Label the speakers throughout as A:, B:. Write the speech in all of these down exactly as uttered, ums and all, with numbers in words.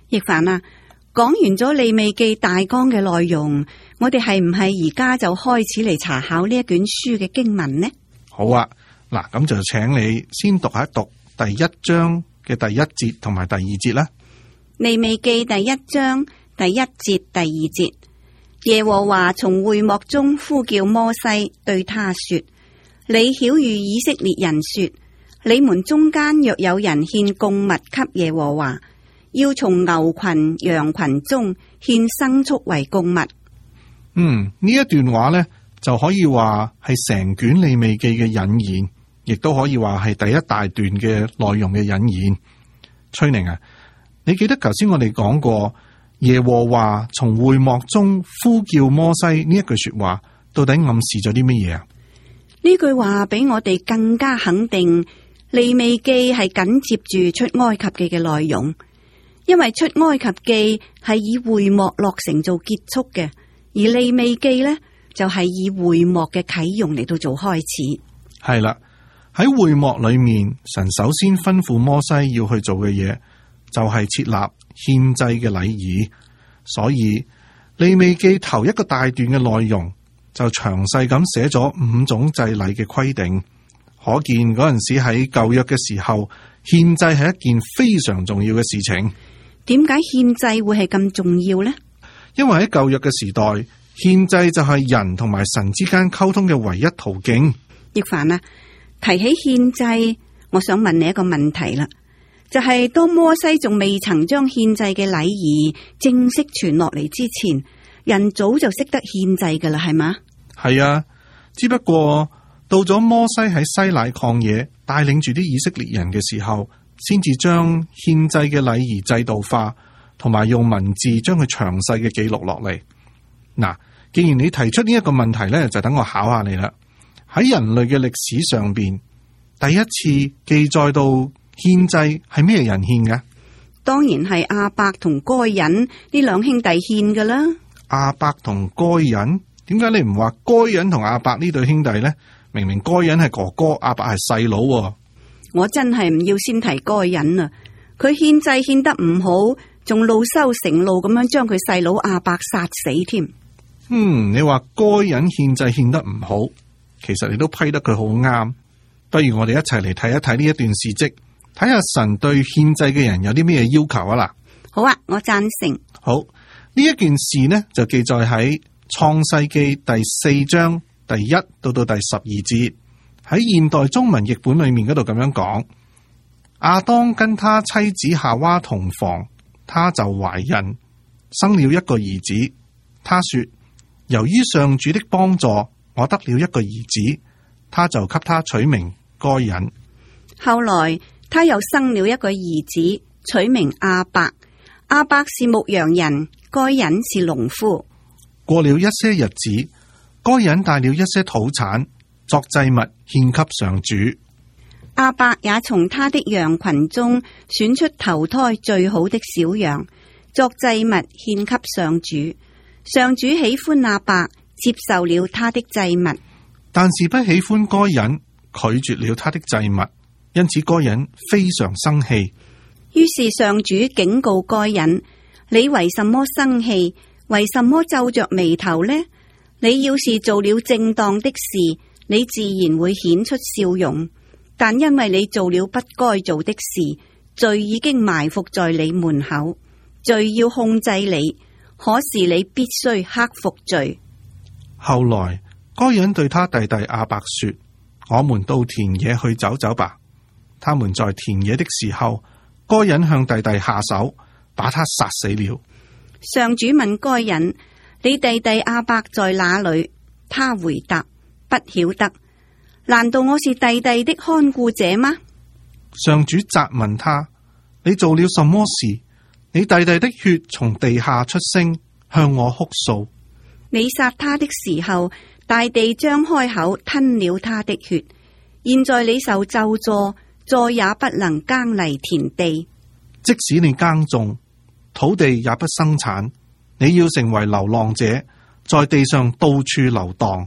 A: 亦凡啊，講完咗利未記大綱嘅內容，我哋係唔係而家就開始嚟查考呢一卷書嘅經文呢？
B: 好啊，嗱，咁就請你先讀一讀第一章嘅第一節同埋第二節啦。
A: 利未記第一章第一節第二節，耶和華從會幕中呼叫摩西，對他說：你曉諭以色列人說，你們中間若有人獻供物給耶和華，要從牛群羊群中獻牲畜為供物。
B: 嗯，呢一段話呢，就可以話係成卷利未記嘅引言，亦都可以話係第一大段嘅內容嘅引言。崔寧啊，你記得頭先我哋講過耶和華從會幕中呼叫摩西呢一句說話，到底暗示咗啲乜嘢啊？
A: 呢句話俾我哋更加肯定利未記係緊接住出埃及記嘅內容，因為出埃及記係以會幕落成做結束嘅，而利未記呢，就係以會幕嘅啟用嚟到做開始。
B: 係啦，喺會幕裏面，神首先吩咐摩西要去做嘅嘢就係設立獻祭嘅禮儀，所以利未記頭一個大段嘅內容就詳細咁寫咗五種祭禮嘅規定，可見嗰陣時喺舊約嘅時候，獻祭係一件非常重要嘅事情。
A: 點解獻祭會係咁重要呢？
B: 因為喺舊約嘅時代，獻祭就係人同埋神之間溝通嘅唯一途徑。
A: 亦凡啊，提起獻祭，我想問你一個問題啦，就係、是、當摩西仲未曾將獻祭嘅禮儀正式傳落嚟之前，人早就識得獻祭噶啦，係嘛？係
B: 啊，只不過到咗摩西喺西乃曠野帶領住啲以色列人嘅時候，先至將獻祭嘅禮儀制度化，同埋用文字將佢詳細嘅記錄落嚟。嗱，既然你提出呢一個問題呢，就等我考下你啦。喺人類嘅歷史上邊，第一次記載到獻祭係咩人獻嘅？
A: 當然係亞伯同該隱呢兩兄弟獻噶啦。
B: 亞伯同該隱，點解你唔話該隱同亞伯呢對兄弟呢？明明該隱係哥哥，亞伯係細佬。
A: 我真係唔要先提該隱啊！佢獻祭獻得唔好，仲惱羞成怒咁樣將佢細佬亞伯殺死添。
B: 嗯，你話該隱獻祭獻得唔好，其實你都批得佢好啱。不如我哋一齊嚟睇一睇呢一段事跡，睇下神對獻祭嘅人有啲咩要求啊啦。
A: 好啊，我贊成。
B: 好，呢一件事呢，就記載喺創世記第四章第一到到第十二節，喺現代中文譯本裏面嗰度咁樣講：亞當跟他妻子夏娃同房，他就懷孕，生了一個兒子。他說：由於上主的幫助，我得了一個兒子，他就給他取名該隱。
A: 後來他又生了一個兒子，取名亞伯。亞伯是牧羊人，該隱是農夫。
B: 過了一些日子，該隱帶了一些土產作祭物獻給上主。
A: 亞伯也從他的羊群中選出頭胎最好的小羊作祭物獻給上主。上主喜歡亞伯，接受了他的祭物，
B: 但是不喜歡該隱，拒絕了他的祭物，因此該隱非常生氣。
A: 於是上主警告該隱：你為什麼生氣？為什麼皺着眉頭呢？你要是做了正當的事，你自然會顯出笑容。但因為你做了不該做的事，罪已經埋伏在你門口，罪要控制你，可是你必須克服罪。
B: 後來該隱對他弟弟亞伯說：我們到田野去走走吧。他們在田野的時候，該隱向弟弟下手，把他殺死了。
A: 上主問該隱：你弟弟亞伯在哪裏？他回答：不曉得。難道我是弟弟的看顧者嗎？
B: 上主責問他：你做了什麼事？你弟弟的血從地下出聲，向我哭訴。
A: 你殺他的時候，大地張開口吞了他的血。現在你受咒詛，再也不能耕犁田地。
B: 即使你耕種，土地也不生產。你要成為流浪者，在地上到處流蕩。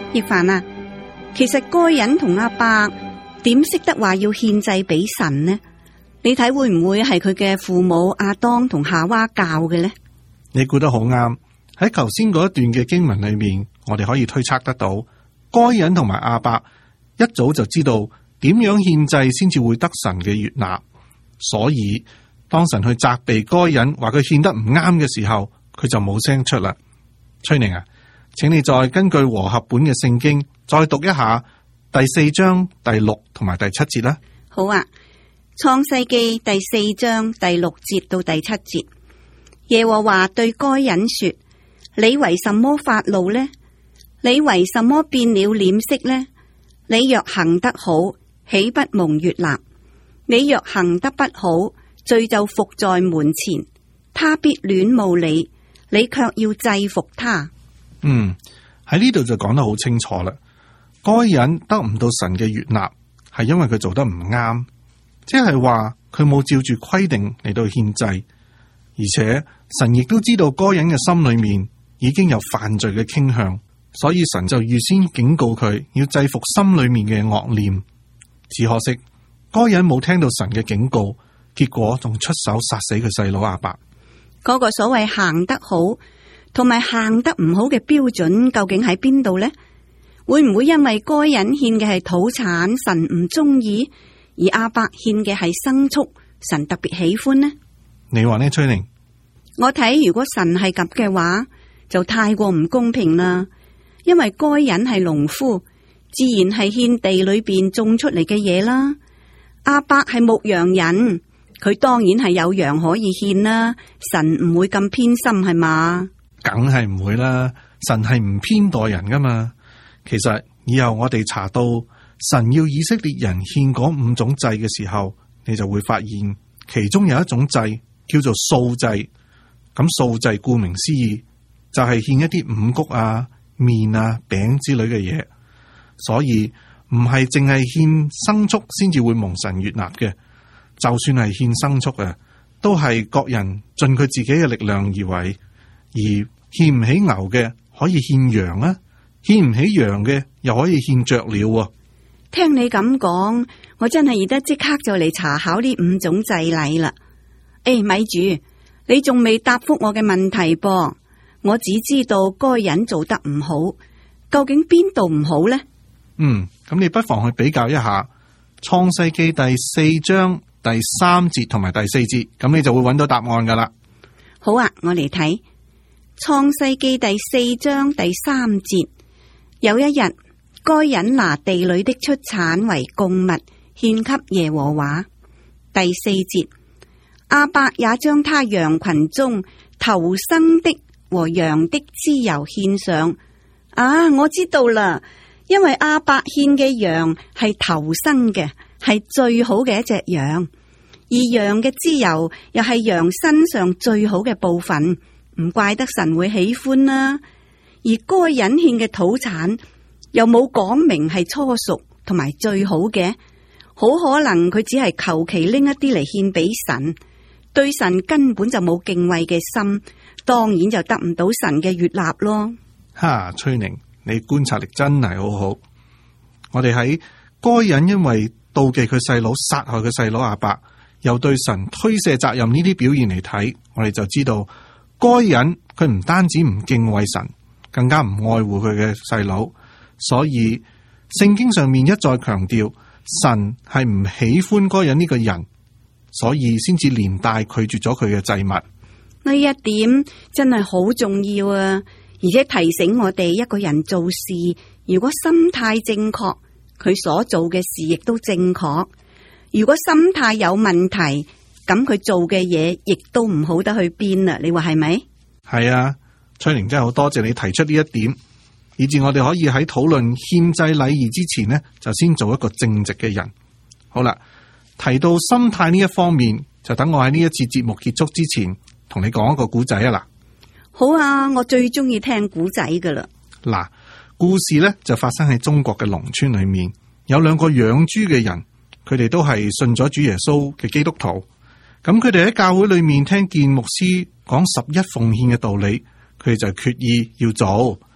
A: 亦凡啊，其實該隱同亞伯點識得話要獻祭俾神呢？你睇會唔會係佢嘅父母亞當同夏娃教嘅呢？
B: 你估得好啱。喺頭先嗰一段嘅經文裏面，我哋可以推測得到，該隱同埋亞伯一早就知道點樣獻祭先至會得神嘅悅納，所以當神去責備該隱話佢獻得唔啱嘅時候，佢就冇聲出啦。崔寧啊，請你再根據和合本嘅聖經再讀一下第四章第六同埋第七節啦。
A: 好啊，創世記第四章第六節到第七節，耶和華對該隱說：你為什麼發怒呢？你為什麼變了臉色呢？你若行得好，豈不蒙悅納？你若行得不好，罪就伏在門前，他必戀慕你，你卻要制服他。
B: 嗯，喺呢度就講得好清楚啦。該隱得唔到神嘅悅納，係因為佢做得唔啱，即係話佢冇照住規定嚟到獻祭，而且神亦都知道該隱嘅心裏面已經有犯罪嘅傾向，所以神就預先警告佢要制服心裏面嘅惡念。只可惜該隱冇聽到神嘅警告，結果仲出手殺死佢細佬亞伯。
A: 嗰個所謂行得好同埋行得唔好嘅標準究竟喺邊度呢？會唔會因為該隱獻嘅係土產，神唔中意，而亞伯獻嘅係牲畜，神特別喜歡呢？
B: 你話呢，崔寧？
A: 我睇如果神係咁嘅話，就太過唔公平啦。因為該隱係農夫，自然係獻地裏邊種出嚟嘅嘢啦。亞伯係牧羊人，佢當然係有羊可以獻啦。神唔會咁偏心係嘛？
B: 梗係唔會啦，神係唔偏待人噶嘛。其實以後我哋查到神要以色列人獻嗰五種祭嘅時候，你就會發現其中有一種祭叫做素祭。咁素祭顧名思義就係獻一啲五穀啊、麵啊、餅之類嘅嘢，所以唔係淨係獻牲畜先至會蒙神悅納嘅。就算係獻牲畜啊，都係各人盡佢自己嘅力量而為。而獻唔起牛嘅可以獻羊啊，獻唔起羊嘅又可以獻雀鳥啊。
A: 聽你咁講，我真係而家即刻就嚟查考呢五種祭禮啦。誒，咪住，你仲未答覆我嘅問題噃？我只知道該隱做得唔好，究竟邊度唔好呢？
B: 嗯，咁你不妨去比較一下創世記第四章第三節同埋第四節，咁你就會揾到答案噶啦。
A: 好啊，我嚟睇創世記第四章第三節。有一日，該隱拿地裏的出產為供物獻給耶和華。第四節，亞伯也將他羊群中頭生的和羊的脂油獻上。啊，我知道啦，因為亞伯獻嘅羊係頭生嘅，係最好嘅一隻羊，而羊嘅脂油又係羊身上最好嘅部分，唔怪得神會喜歡啦。而該隱獻嘅土產又冇講明係初熟同埋最好嘅，好可能佢只係求其拎一啲嚟獻俾神，對神根本就冇敬畏嘅心，當然就得唔到神嘅悅納咯。
B: 哈，崔寧，你觀察力真係好好。我哋喺該隱因為妒忌佢細佬殺害佢細佬亞伯，又對神推卸責任呢啲表現嚟睇，我哋就知道該隱佢唔單止唔敬畏神，更加唔愛護佢嘅細佬。所以聖經上面一再強調神係唔喜歡該隱呢個人，所以先至連帶拒絕咗佢嘅祭物。
A: 呢一點真係好重要啊！而且提醒我哋一個人做事，如果心態正確，佢所做嘅事亦都正確。如果心態有問題，咁佢做嘅嘢亦都唔好得去邊啦。你話係咪？係
B: 啊，崔寧真係好多謝你提出呢一點，以致我哋可以喺討論獻祭禮儀之前呢，就先做一個正直嘅人。好啦，提到心態呢一方面，就等我喺呢一次節目結束之前，同你講一個古仔啊！嗱，
A: 好啊，我最中意聽古仔噶啦。
B: 嗱，故事呢就發生喺中國嘅農村裏面，有兩個養豬嘅人，佢哋都係信咗主耶穌嘅基督徒。咁佢哋喺教會裏面聽見牧師講十一奉獻嘅道理，佢哋就決意要做。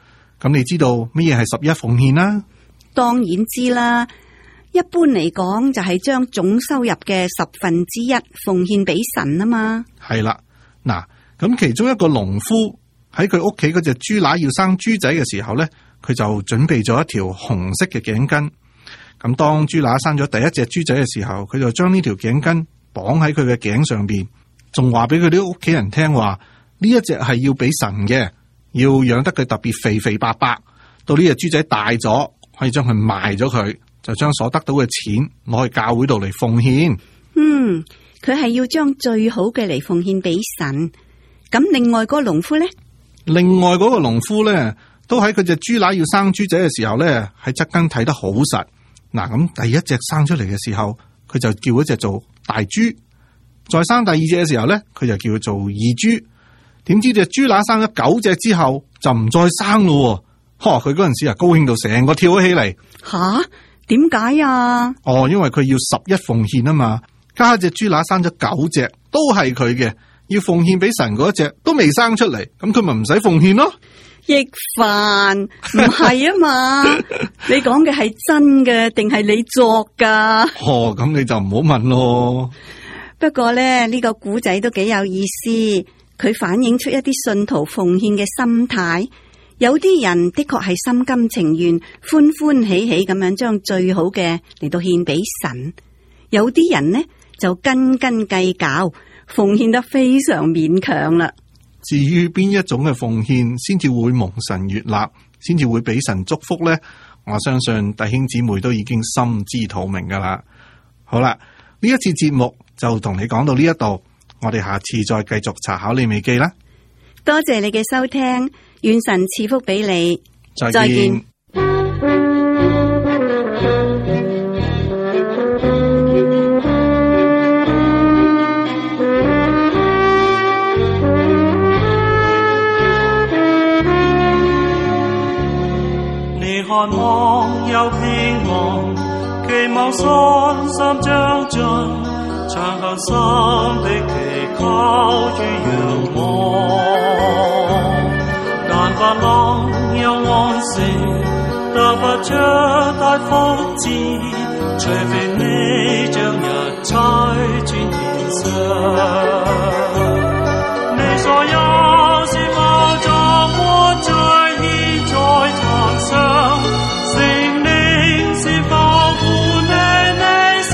B: 咁你知道乜嘢係十一奉獻啦？
A: 當然知啦，一般嚟講就係將總收入嘅十分之一奉獻俾神啊嘛。係
B: 啦，嗱，咁其中一個農夫喺佢屋企嗰隻豬乸要生豬仔嘅時候咧，佢就準備咗一條紅色嘅頸巾。咁當豬乸生咗第一隻豬仔嘅時候，佢就將呢條頸巾綁喺佢嘅頸上邊，仲話俾佢啲屋企人聽話，呢一隻係要俾神嘅，要養得佢特別肥肥白白，到呢隻豬仔大咗，可以將佢賣咗佢，就將所得到嘅錢攞去教會度嚟奉獻。
A: 嗯，佢係要將最好嘅嚟奉獻俾神。咁另外嗰個農夫咧，
B: 另外嗰個農夫咧，都喺佢隻豬乸要生豬仔嘅時候咧，喺側跟睇得好實。嗱，咁第一隻生出嚟嘅時候，佢就叫嗰隻做大豬；再生第二隻嘅時候咧，佢就叫佢做二豬。點知隻豬乸生咗九隻之後，就唔再生咯。呵，佢嗰陣時啊，高興到成個跳咗起嚟。
A: 吓？點解啊？
B: 哦，因為佢要十一奉獻啊嘛，加隻豬乸生咗九隻，都係佢嘅，要奉獻俾神嗰一隻都未生出嚟，咁佢咪唔使奉獻咯？
A: 亦凡唔係啊嘛？你講嘅係真嘅定係你作噶？
B: 哦，咁你就唔好問咯。
A: 不過咧，呢個古仔都幾有意思，佢反映出一啲信徒奉獻嘅心態。有啲人的確係心甘情願、歡歡喜喜咁樣將最好嘅嚟到獻俾神，有啲人呢就斤斤計較，奉獻得非常勉強啦。
B: 至於邊一種嘅奉獻先至會蒙神悅納，先至會俾神祝福呢？我相信弟兄姊妹都已經心知肚明噶啦。好啦，呢一次節目就同你講到呢一度，我哋下次再繼續查考利未記啦。
A: 多謝你嘅收聽，願神賜福俾你。
B: 再見。
A: 再見。
C: 你渴望有希望，期望信心將盡，長恒心的祈求與仰望。但不能有安息，得不着大福祉，除非你將一切轉獻上。你所有是否作活在現在壇上？聖靈是否管理你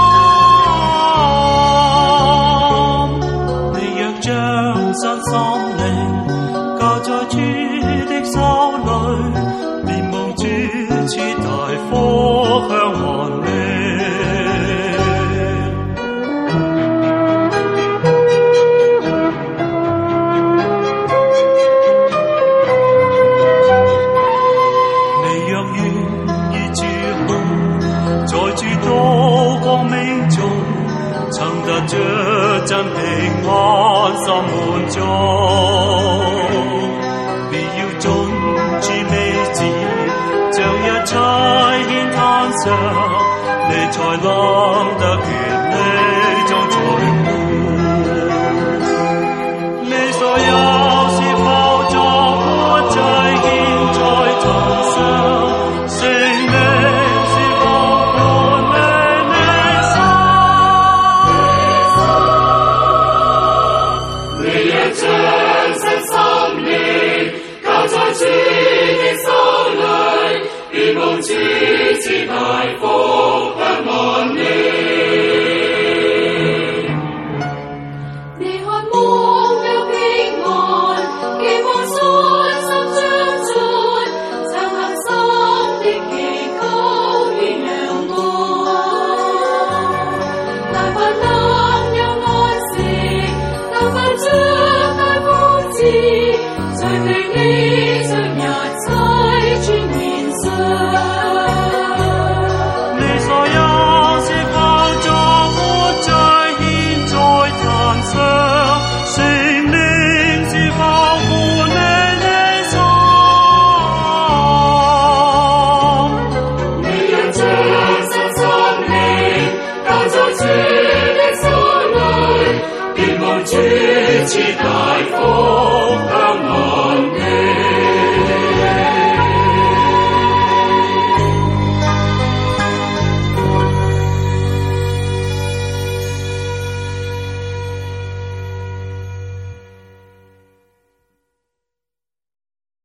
C: 心？你若將身心靈交在主的手裏，便蒙主賜大福享看你。你若願意住行，在諸多光明中，曾得着真平安心滿足。必要盡主美旨，將一切獻壇上，你才能得權